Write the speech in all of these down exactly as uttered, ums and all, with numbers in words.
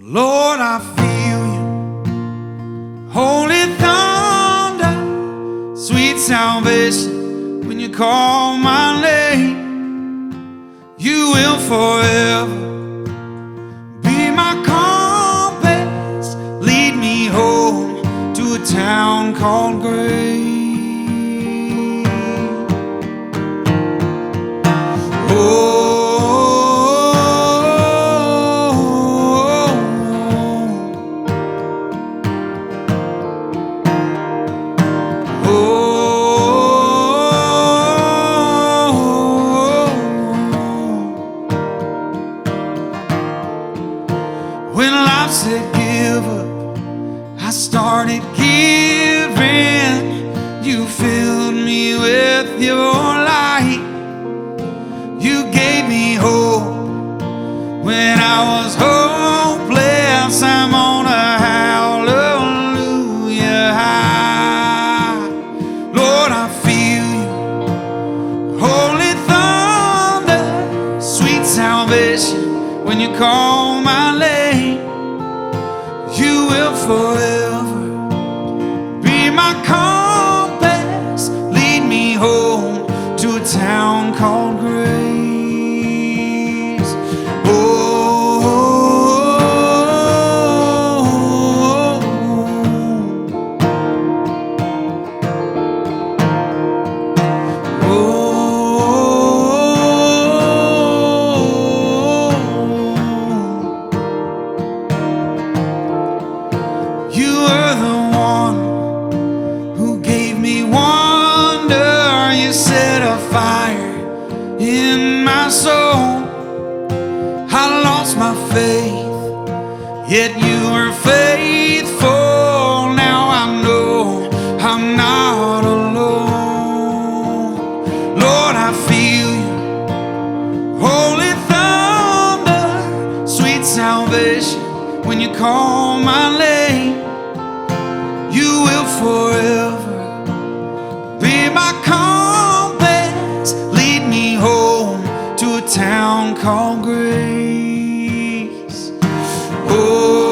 Lord, I feel you. Holy thunder, sweet salvation. When you call my name, you will forever be my compass. Lead me home to a town called Grace. Oh, when life said give up, I started giving. You filled me with your light. You gave me hope when I was hopeless. I'm on a hallelujah high. Lord, I feel you. Holy thunder, sweet salvation. When you call my name, you will forever be my compass. Lead me home to a town called Grace. You were the one who gave me wonder. You set a fire in my soul. I lost my faith, yet you were faithful. Now I know I'm not alone. Lord, I feel you. Holy thunder, sweet salvation. When you call my name, you will forever be my compass. Lead me home to a town called Grace. Oh,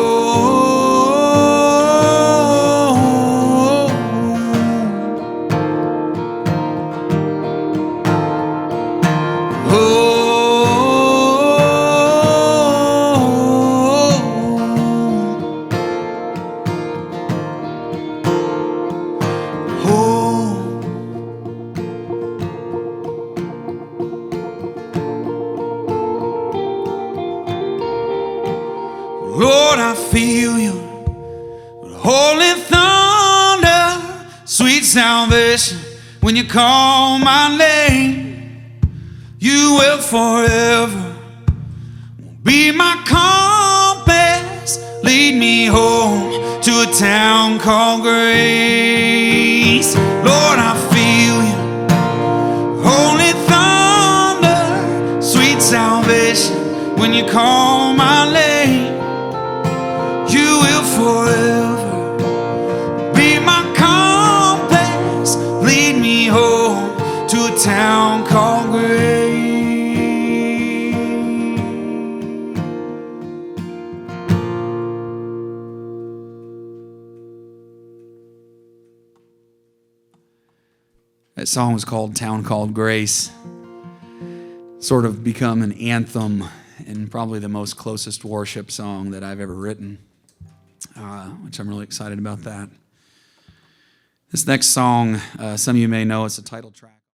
oh. Lord, I feel you. Holy thunder, sweet salvation. When you call my name, you will forever be my compass. Lead me home to a town called Grace. Lord, I feel you. Holy thunder, sweet salvation. When you call my name, you will forever be my compass. Lead me home to a town called Grace. That song was called Town Called Grace. Sort of become an anthem and probably the most closest worship song that I've ever written. Uh, which I'm really excited about that. This next song, uh, some of you may know, it's the title track.